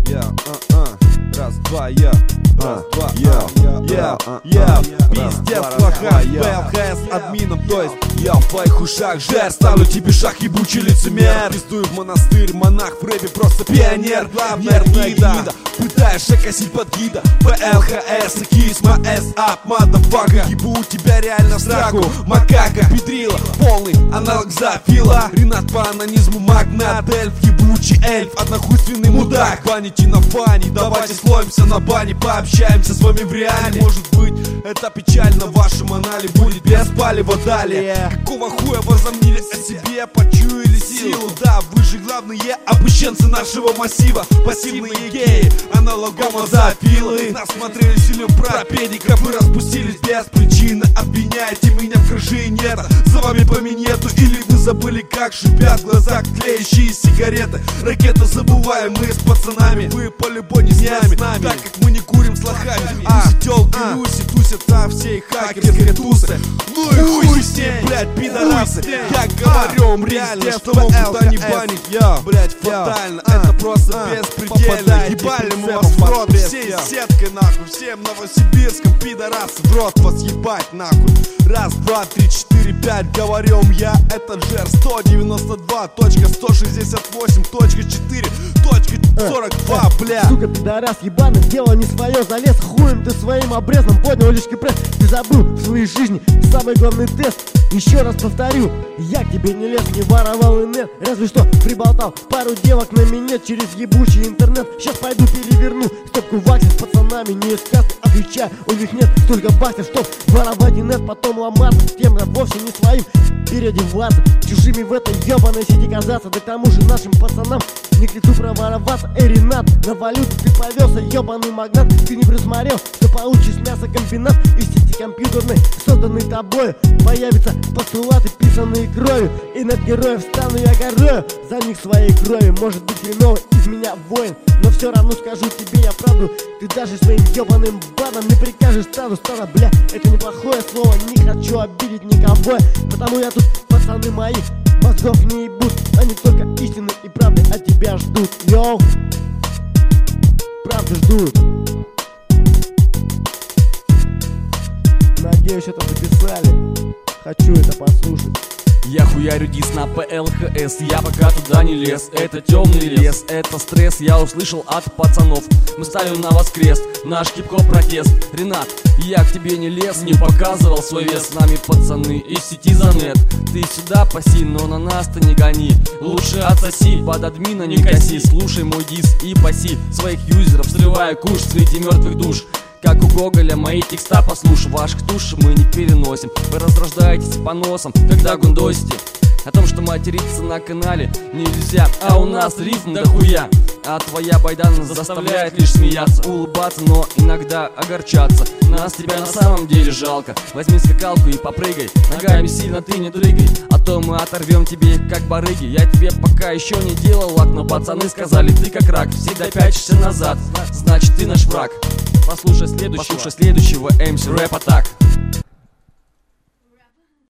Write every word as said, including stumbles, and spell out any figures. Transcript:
Я, а, а, раз, два, я, раз, два, я, я, я, пиздец плохая, пэ эл ха эс админом, то есть я в твоих ушах жер, ставлю тебе шаг, ебучий лицемер. Пиздую в монастырь, монах в рэпе просто пионер. Главная гида, пытаешься косить под гида. пэ эл ха эс, кис, ма эс ап, мадафака. Ебу тебя реально в сраку, макака, педрила, полный аналог зоофила. Ренат по анонизму магнат, эльф, ебучий эльф, однохуйственный мудак. Баните на фане, давайте словимся на бане, пообщаемся с вами в реале. Может быть, это печально, в вашем анале будет без палева далее. Какого хуя возомнили о себе, почуяли силу? Да, вы же главные опущенцы нашего массива. Пассивные геи, аналогом зоофилы. Нас смотрели сильным про педиков и распустились без причины. Обвиняете меня в краже нет, за вами по минету. Или вы забыли, как шипят глаза клеящие сигареты. Ракеты забываем мы с пацанами, вы по-любому не с нами, так как мы не курим с лохами. А, тёлки Люси тусят там все хакерские тусы. Ну и хуй с ним, блядь, пидорасы. Я говорю вам реально, что могут они банить. Я, блядь, фатально, это просто беспредельно. Ебали мы вас в рот всей сеткой нахуй. Всем новосибирском пидорасы в рот вас ебать нахуй. Раз, два, три, четыре, пять, говорю вам я, это жер сто девяносто два точка сто шестьдесят восемь точка четыре точка сорок два, бля. Сука, пидорас ебаный, дело не свое, залез хуем ты своим обрезом, поднял лишний пресс. Ты забыл в своей жизни самый главный тест. Еще раз повторю, я к тебе не лез, не воровал инет, разве что приболтал пару девок на минет через ебучий интернет. Сейчас пойду переверну стопку вакси с пацанами, не из касты, отвечаю, у них нет столько баксов, чтоб воровать инет, потом ломаться, с кем-то вовсе не своим переодеваться, чужими в этой ебаной сети казаться. Да к тому же нашим пацанам не к лицу провороваться. Эй, Ренат, на валюту ты повелся, ебаный магнат. Ты не присмотрел, что получишь мясокомбинат из сети компьютерной, созданной тобой. Появятся постулаты, писанные кровью, и над героев стану я горою. За них своей крови, может быть хреновый из меня воин, но все равно скажу тебе я правду. Ты даже своим ебаным бадом не прикажешь стаду. Стадо, бля, это неплохое слово, не хочу обидеть никого, потому я тут, пацаны мои, мозгов не ебут. Они только истины и правды от тебя ждут. Йоу, правды ждут. Надеюсь, это записали. Хочу это послушать. Я хуярю дис на пэ эл ха эс, я пока туда не лез. Это темный лес, это стресс, я услышал от пацанов. Мы ставим на вас крест, наш хип-хоп протест. Ренат, я к тебе не лез, не показывал свой вес. С нами пацаны из сети Занет. Ты сюда паси, но на нас-то не гони. Лучше отсоси, под админа не коси. Слушай мой дис и паси своих юзеров, срывая куш среди мертвых душ. Как у Гоголя, мои текста послушай, ваших туш мы не переносим. Вы раздражаетесь по носам, когда гундосите о том, что материться на канале нельзя, а у нас рифм дохуя. А твоя байдана заставляет лишь смеяться, улыбаться, но иногда огорчаться. Нас тебя на самом деле жалко. Возьми скакалку и попрыгай, ногами сильно ты не дрыгай, а то мы оторвем тебе их как барыги. Я тебе пока еще не делал лак, но пацаны сказали, ты как рак, всегда пячешься назад, значит ты наш враг. Послушай следующего, Послушай следующего эм си Рэп Атак.